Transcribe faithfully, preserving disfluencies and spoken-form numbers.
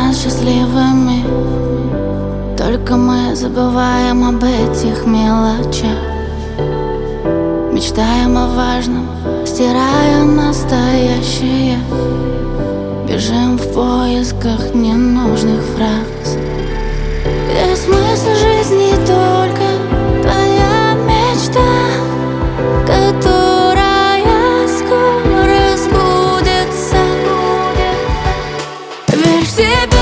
нас счастливыми, только мы забываем об этих мелочах. Мечтаем о важном, стирая настоящее. Бежим в поисках ненужных фраз. Где смысл жизни только твоя мечта, которая скоро сбудется. Верь в себя.